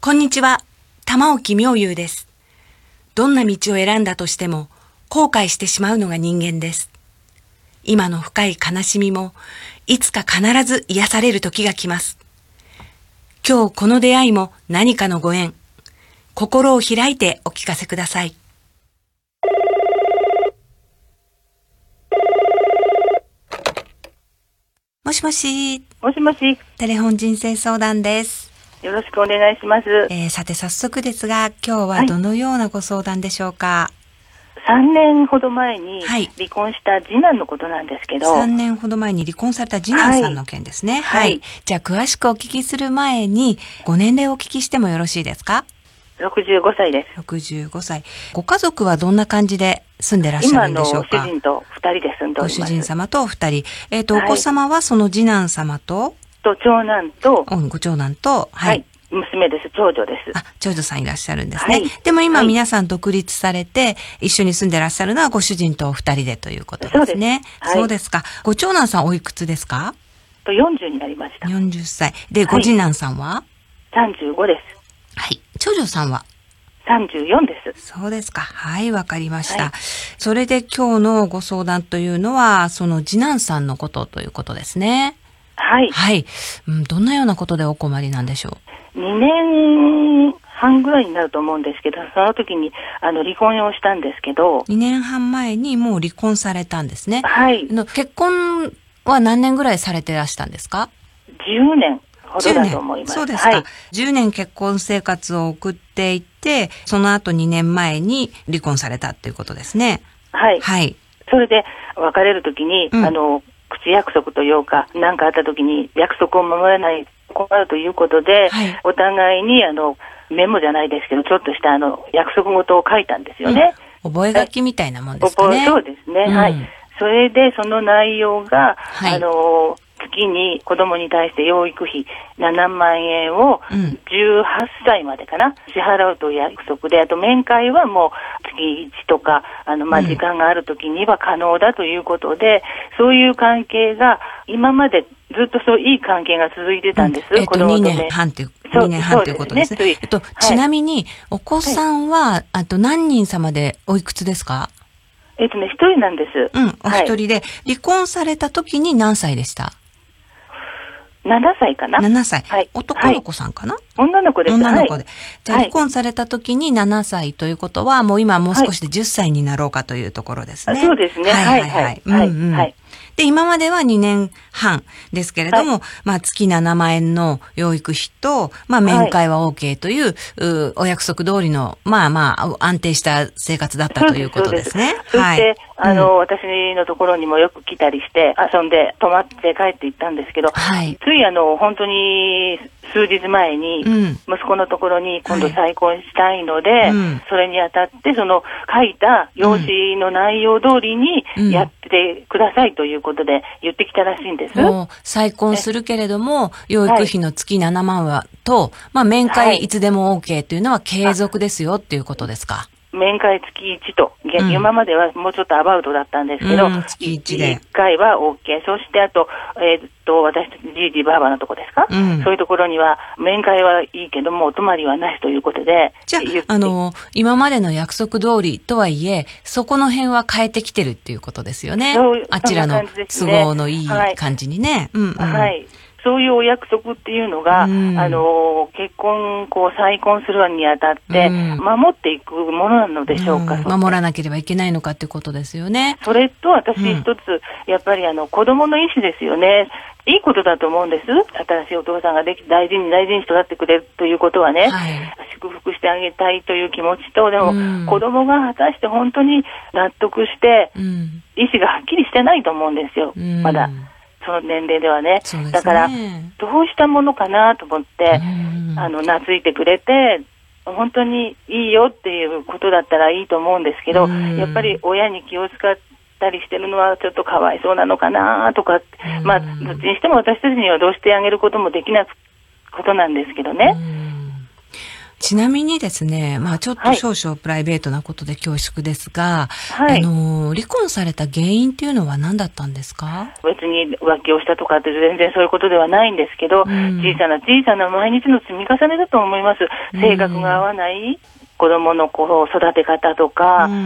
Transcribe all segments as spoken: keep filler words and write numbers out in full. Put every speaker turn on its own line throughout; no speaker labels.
こんにちは、玉置妙憂です。どんな道を選んだとしても後悔してしまうのが人間です。今の深い悲しみもいつか必ず癒される時が来ます。今日この出会いも何かのご縁。心を開いてお聞かせください。もしもし。
もしもし。
テレフォン人生相談です。
よろしくお願いします。
えー、さて早速ですが、今日はどのようなご相談でしょうか。はい、
さんねんほど前に離婚した次男のことなんですけど、
はい、さんねんほど前に離婚された次男さんの件ですね。はい。はい、じゃあ詳しくお聞きする前にご年齢をお聞きしてもよろしいですか。
ろくじゅうごさいです。
ろくじゅうごさい。ご家族はどんな感じで住んでらっしゃるんでしょうか。
今の主人とふたりで住んでおります。
ご主人様とお二人。えっ、ー、と、はい、お子様はその次男様と、
と長男と、
うん、ご長男と、はい。はい
娘です。長女です。
あ、長女さんいらっしゃるんですね。はい、でも今、はい、皆さん独立されて、一緒に住んでらっしゃるのはご主人とお二人でということですね。そうです。はい、そうですか。ご長男さんおいくつですか？
とよんじゅうになりました。
よんじゅっさい。で、ご次男さんは、
はい、さんじゅうごです。
はい。長女さんは
さんじゅうよんです。
そうですか。はい、わかりました。はい、それで今日のご相談というのは、その次男さんのことということですね。
はい。
はい。うん、どんなようなことでお困りなんでしょう？
にねんはんぐらいになると思うんですけど、その時にあの離婚をしたんですけど。
にねんはん前にもう離婚されたんですね。
はい。
の結婚は何年ぐらいされてらしたんですか？
じゅうねんほどだと思います。
そうですか、
はい。
じゅうねん結婚生活を送っていて、その後にねんまえに離婚されたっていうことですね。
はい。
はい。
それで別れる時に、うん、あの、口約束というか、何かあった時に約束を守れない困るということで、はい、お互いにあのメモじゃないですけど、ちょっとしたあの約束事を書いたんですよね。
うん、覚書みたいなもんですかね。
そうですね。うん、はい。それでその内容が、はい、あの月に子供に対して養育費ななまんえんをじゅうはっさいまでかな、支払うという約束で、あと面会はもう月いちとか、あの、まあ、時間がある時には可能だということで、うん、そういう関係が今までずっとそういい関係が続いてたんです。
うん、えっと、にねんはんという、にねんはんということですね。えっと、ちなみに、お子さんは、はい、あと何人様でおいくつですか？
えっとね、一人なんです。
うん、お一人で、はい、離婚された時に何歳でした？
ななさいかな。
ななさい。はい、男の子さんかな、はい、
女の子です。
女の子で。はい、じゃあ離婚された時にななさいということは、もう今もう少しでじゅっさいになろうかというところですね。
そうですね。
はいはいはい。うんうん。はい。で、今まではにねんはんですけれども、はい、まあ月ななまんえんの養育費と、まあ面会は OK という、はい、うお約束通りの、まあまあ安定した生活だったということですね。
そして、あの、うん、私のところにもよく来たりして遊んで泊まって帰って行ったんですけど、はい、ついあの本当に数日前に息子のところに今度再婚したいので、はいうん、それにあたってその書いた用紙の内容通りにやってくださいということで言ってきたらしいんです。
もう再婚するけれども養育費の月ななまんはと、まあ面会いつでも OK というのは継続ですよっていうことですか？
面会月いちと、うん、今まではもうちょっとアバウトだったんですけど、うん、
月いちでいっ
かいは OK。そしてあと、えー、っと、私たちじいじばあばのとこですか、うん、そういうところには面会はいいけども、お泊まりはなしということで。
じゃあ、あの、今までの約束通りとはいえ、そこの辺は変えてきてるっていうことですよね。
そう
あちらの都合のいい感じにね。
はい。うんうん、はいそういうお約束っていうのが、うん、あの結婚こう再婚するにあたって守っていくものなのでしょうか、
うんうん、守らなければいけないのかってことですよね。
それと私一つ、うん、やっぱりあの子供の意思ですよね。いいことだと思うんです。新しいお父さんができて大事に大事に育ってくれるということはね、はい、祝福してあげたいという気持ちと、でも、うん、子供が果たして本当に納得して、うん、意思がはっきりしてないと思うんですよ、うん、まだその年齢では ね, ねだからどうしたものかなと思って、あの懐いてくれて本当にいいよっていうことだったらいいと思うんですけど、やっぱり親に気を使ったりしてるのはちょっとかわいそうなのかなとか、まあどっちにしても私たちにはどうしてあげることもできなくことなんですけどね。
ちなみにですね、まあちょっと少々プライベートなことで恐縮ですが、
はい、
あの、離婚された原因っていうのは何だったんですか？
別に浮気をしたとかって全然そういうことではないんですけど、うん、小さな小さな毎日の積み重ねだと思います。性格が合わない、子供の子を育て方とか、うん、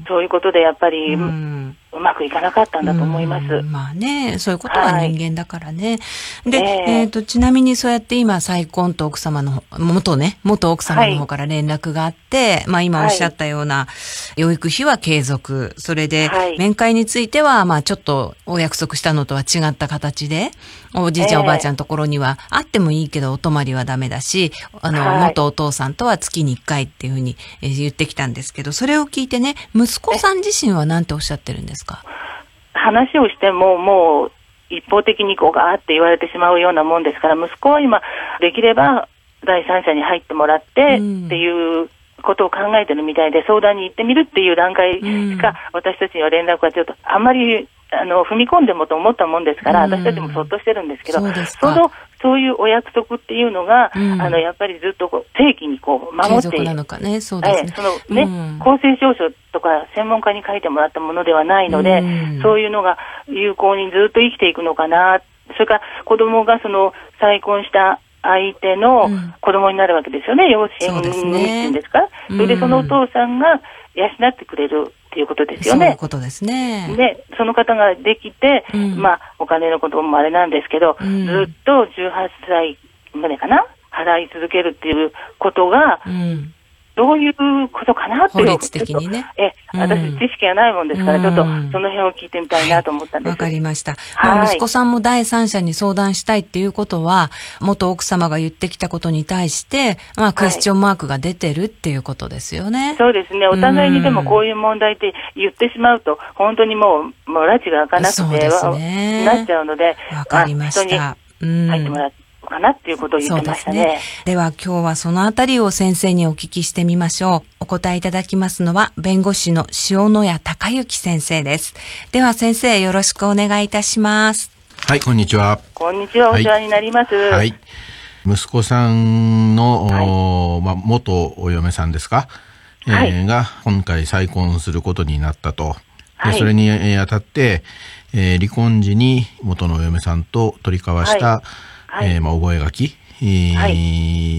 そういうことでやっぱり、うん、うまくいかなかったんだと思います。
うん、まあね、そういうことは人間だからね。はい、で、えー、えーと、ちなみにそうやって今再婚と奥様の、元ね、元奥様の方から連絡があって、はい、まあ今おっしゃったような養育費は継続、それで面会についてはまあちょっとお約束したのとは違った形で、おじいちゃん、えー、おばあちゃんのところにはあってもいいけどお泊まりはダメだし、あの、はい、元お父さんとは月にいっかいっていうふうに言ってきたんですけど、それを聞いてね、息子さん自身は何ておっしゃってるんですか？
話をしてももう一方的にこうガーって言われてしまうようなもんですから、息子は今できれば第三者に入ってもらってっていうことを考えてるみたいで、相談に行ってみるっていう段階しか私たちには連絡がちょっとあんまりあの踏み込んでもと思ったもんですから、私たちもそっとしてるんですけど、そうですか。そのそういうお約束っていうのが、うん、あのやっぱりずっとこう正規にこう守っている。継続なのかね、そうですね。えー、そのね、うん、公正証書とか専門家に書いてもらったものではないので、うん、そういうのが有効にずっと生きていくのかな。それから子供がその再婚した相手の子供になるわけですよね、うん、養子縁組っていうんですか。それでそのお父さんが養ってくれるっていうことですよね。
そういうことですね。
で、その方ができて、うん、まあお金のこともあれなんですけど、うん、ずっとじゅうはっさいまでかな払い続けるっていうことが、うん、どういうことかなっていう。
法律的にね。
え、私、うん、知識がないもんですから、ちょっとその辺を聞いてみたいなと思ったんです。
わ、はい、かりました。はい、まあ、息子さんも第三者に相談したいっていうことは、元奥様が言ってきたことに対して、まあ、クエスチョンマークが出てるっていうことですよね。はい、
そうですね。お互いにでもこういう問題って言ってしまうと、本当にもう、もう拉致が開かなくて、そうですね、なっちゃうので、
わかりました。
人に入ってもらって。かなっていうことを言ってましたね。そうですね。
では今日はそのあたりを先生にお聞きしてみましょう。お答えいただきますのは弁護士の塩谷隆之先生です。では先生、よろしくお願いいたします。
はい、こんにちは。
こんにちは、お世話になります。はい。
はい、息子さんの、はい、まあ、元お嫁さんですか、はい、えー、が今回再婚することになったと。で、それにあたって、えー、離婚時に元のお嫁さんと取り交わした、はいはい、えー、まあ、覚書、えーはい、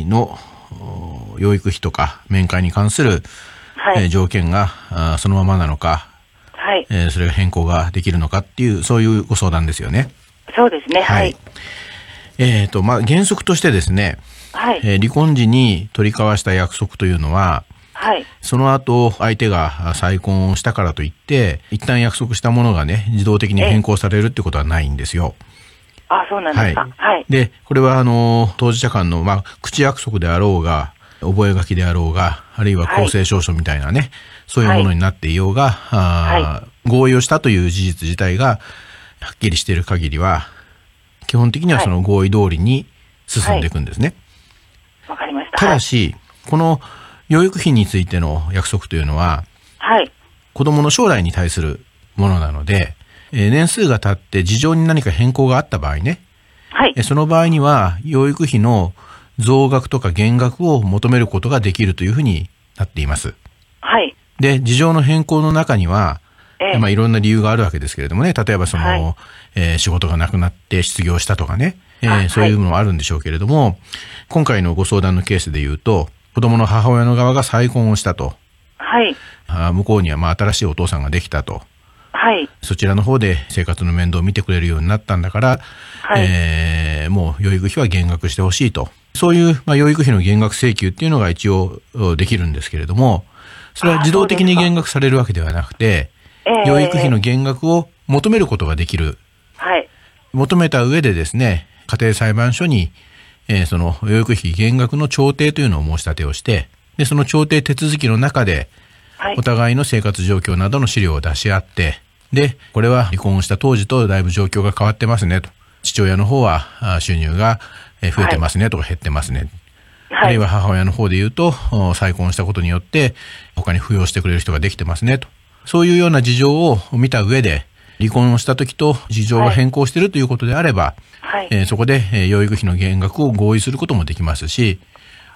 の養育費とか面会に関する、はい、えー、条件があそのままなのか、はい、えー、それが変更ができるのかっていう、そういうご相談ですよね。
そうですね。はい。はい、
えっと、まあ、原則としてですね、はい、えー、離婚時に取り交わした約束というのは、はい、その後相手が再婚をしたからといって一旦約束したものがね自動的に変更されるってことはないんですよ。
あ、そうなんですか。はい。はい、
で、これはあの当事者間の、まあ、口約束であろうが覚書であろうが、あるいは公正証書みたいなね、はい、そういうものになっていようが、はい、合意をしたという事実自体がはっきりしている限りは基本的にはその合意通りに進んでいくんですね。
わ、はい、かりました。
ただし、この養育費についての約束というのは、はい、子供の将来に対するものなので、えー、年数が経って事情に何か変更があった場合ね、はい、えー、その場合には養育費の増額とか減額を求めることができるというふうになっています。はい。で、事情の変更の中には、えー、まあいろんな理由があるわけですけれどもね、例えばその、はい、えー、仕事がなくなって失業したとかね、えー、そういうのもあるんでしょうけれども、はい、今回のご相談のケースで言うと、子供の母親の側が再婚をしたと。はい。あ、向こうにはまあ新しいお父さんができたと。はい。そちらの方で生活の面倒を見てくれるようになったんだから、はい、えー、もう養育費は減額してほしいと。そういう、まあ、養育費の減額請求っていうのが一応できるんですけれども、それは自動的に減額されるわけではなくて、養育費の減額を求めることができる。はい。求めた上でですね、家庭裁判所にえー、その養育費減額の調停というのを申し立てをして、でその調停手続きの中で、はい、お互いの生活状況などの資料を出し合って、でこれは離婚した当時とだいぶ状況が変わってますねと、父親の方は収入が増えてますねとか減ってますね、はい、あるいは母親の方で言うと再婚したことによって他に扶養してくれる人ができてますねと、そういうような事情を見た上で離婚をした時と事情が変更しているということであれば、はい、えー、そこで、えー、養育費の減額を合意することもできますし、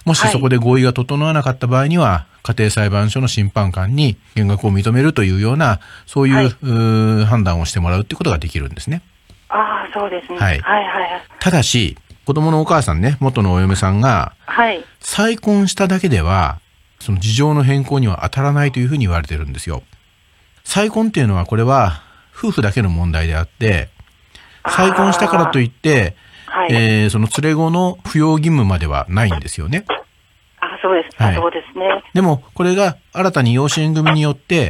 もしそこで合意が整わなかった場合には、家庭裁判所の審判官に減額を認めるというような、そういう、はい、う判断をしてもらうということができるんですね。
ああ、そうですね。
はい。はいはいはい。ただし、子供のお母さんね、元のお嫁さんが、はい。再婚しただけでは、その事情の変更には当たらないというふうに言われてるんですよ。再婚っていうのは、これは、夫婦だけの問題であって、再婚したからといって、はい、えー、その連れ子の扶養義務まではないんですよね。
あ、そうです。はい、そうですね。
でも、これが新たに養子縁組によって、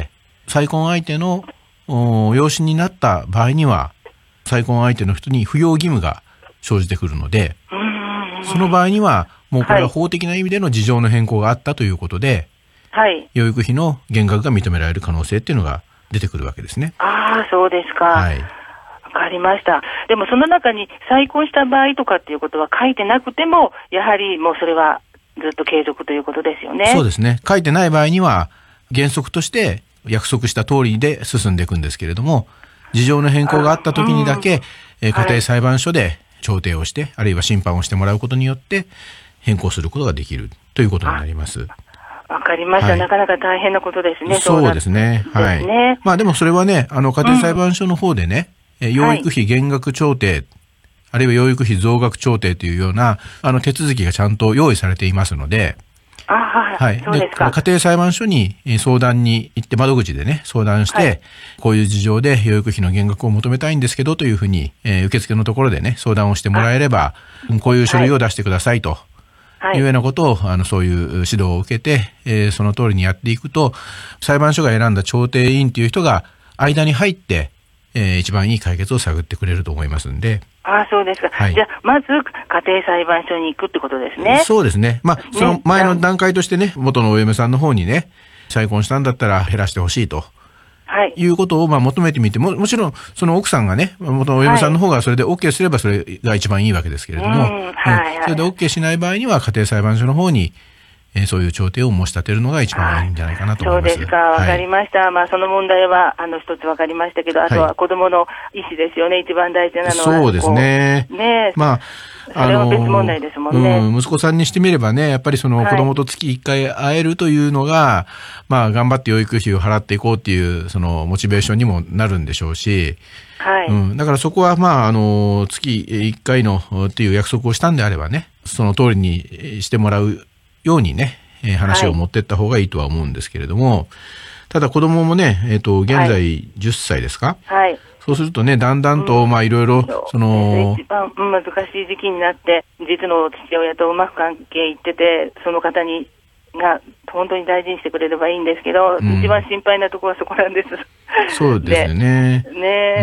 再婚相手の養子になった場合には、再婚相手の人に扶養義務が生じてくるので、その場合には、もうこれは法的な意味での事情の変更があったということで、はい、養育費の減額が認められる可能性っていうのが出てくるわけですね。
ああ、そうですか。はい。わかりました。でもその中に再婚した場合とかっていうことは書いてなくても、やはりもうそれはずっと継続ということですよね。
そうですね。書いてない場合には原則として約束した通りで進んでいくんですけれども、事情の変更があった時にだけ、え家庭裁判所で調停をして、はい、あるいは審判をしてもらうことによって変更することができるということになります。
わかりました、はい。なかなか大変なことですね。
そうですね。はい。ね、まあでもそれはね、あの家庭裁判所の方でね、うん、養育費減額調停、はい、あるいは養育費増額調停というようなあの手続きがちゃんと用意されていますので、
あ、はい、そうですか。
家庭裁判所に相談に行って窓口でね相談して、はい、こういう事情で養育費の減額を求めたいんですけどというふうに、えー、受付のところでね相談をしてもらえれば、こういう書類を出してくださいと、はい、いうようなことをあのそういう指導を受けて、えー、その通りにやっていくと、裁判所が選んだ調停委員という人が間に入って、えー、一番いい解決を探ってくれると思いますんで。
ああ、そうですか。はい、じゃあ、まず家庭裁判所に行くってことですね。
そうですね。まあ、その前の段階としてね、元のお嫁さんの方にね、再婚したんだったら減らしてほしいと。はい。いうことをまあ求めてみても、もちろんその奥さんがね、元のお嫁さんの方がそれで OK すればそれが一番いいわけですけれども、はい、うんはいはい、それで OK しない場合には家庭裁判所の方に、えー、そういう調停を申し立てるのが一番いいんじゃないかなと思います。
そうですか。わかりました。はい、まあその問題はあの一つわかりましたけど、あとは子供の意思ですよね。一番大事なのは。
そうですね。
ね。
ま
あ、それは別問題ですもんね。
うん、息子さんにしてみればね、やっぱりその子供と月いっかい会えるというのが、はい、まあ頑張って養育費を払っていこうっていうそのモチベーションにもなるんでしょうし、はい。うん、だからそこはまああの月いっかいのっていう約束をしたんであればね、その通りにしてもらうようにね。えー、話を持っていった方がいいとは思うんですけれども、はい、ただ子供もね、えっと、現在じゅっさいですか？はい。そうするとね、だんだんと、うん、まあいろいろ、その、
一番難しい時期になって、実の父親とうまく関係いってて、その方に、が、本当に大事にしてくれればいいんですけど、うん、一番心配なところはそこなんです。
そうですよね。
ねえ、うん。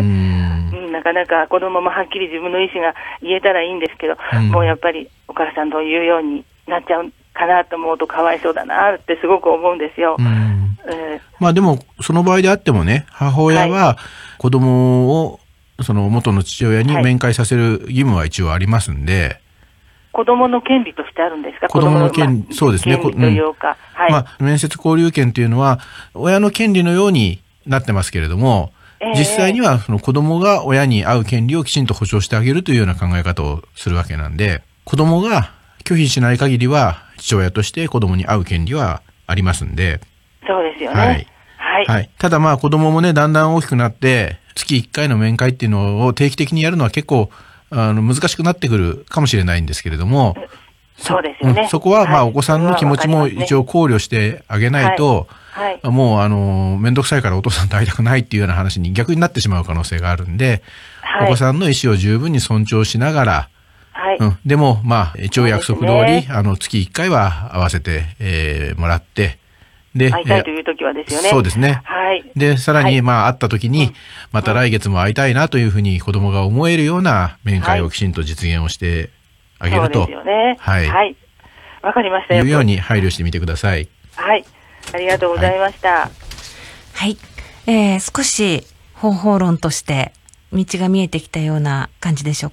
なかなか子供もはっきり自分の意思が言えたらいいんですけど、うん、もうやっぱりお母さんと言うようになっちゃう。かなと思うとかわいそうだなってすごく思うんですよ。うん
えー、まあでもその場合であってもね、母親は子供をその元の父親に面会させる義務は一応ありますんで、はい、
子供の権利としてあるんですか？
子供の権利、そうですね。
権利というか、
うんはい、まあ面接交流権というのは親の権利のようになってますけれども、えー、実際にはその子供が親に会う権利をきちんと保障してあげるというような考え方をするわけなんで、子供が拒否しない限りは父親として子供に会う権利はありますんで。
そうですよね。はい。はい。
はい、ただまあ子供もね、だんだん大きくなって、月いっかいの面会っていうのを定期的にやるのは結構、あの、難しくなってくるかもしれないんですけれども。
そうですよね。
そ, そこはまあお子さんの気持ちも一応考慮してあげないと、はいはい、もうあの、めんどくさいからお父さんと会いたくないっていうような話に逆になってしまう可能性があるんで、はい、お子さんの意思を十分に尊重しながら、はいうん、でも、まあ、一応約束通り、ね、あの、月いっかいは会わせて、えー、もらって、
で、会いたいという時はですよね。
そうですね。
はい。
で、さらに、はい、まあ、会った時に、また来月も会いたいなというふうに子供が思えるような面会をきちんと実現をしてあげると。
そうですよね。
はい。
はい。わかりましたよ。
いうように配慮してみてください。
はい。ありがとうございました。はい。
はい、えー、少し方法論として道が見えてきたような感じでしょうかね。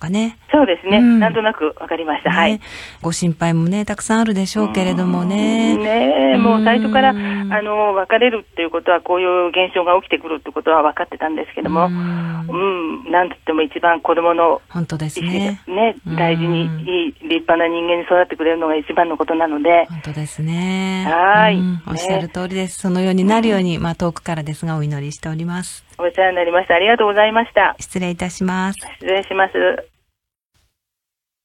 そうですね、うん、なんとなくわかりました、ね、はい。
ご心配もねたくさんあるでしょうけれどもね。
ねえ、もう最初からあの別れるっていうことはこういう現象が起きてくるってことは分かってたんですけども、うん、うん、なんとっても一番子供の
本当ですね、
ね、大事にいい立派な人間に育ってくれるのが一番のことなので。
本当ですね。
はい、
うん、おっしゃる通りです、ね、そのようになるように、まあ、遠くからですがお祈りしております。
お世話になりました。ありがとうございました。
失礼いたします。
失礼します。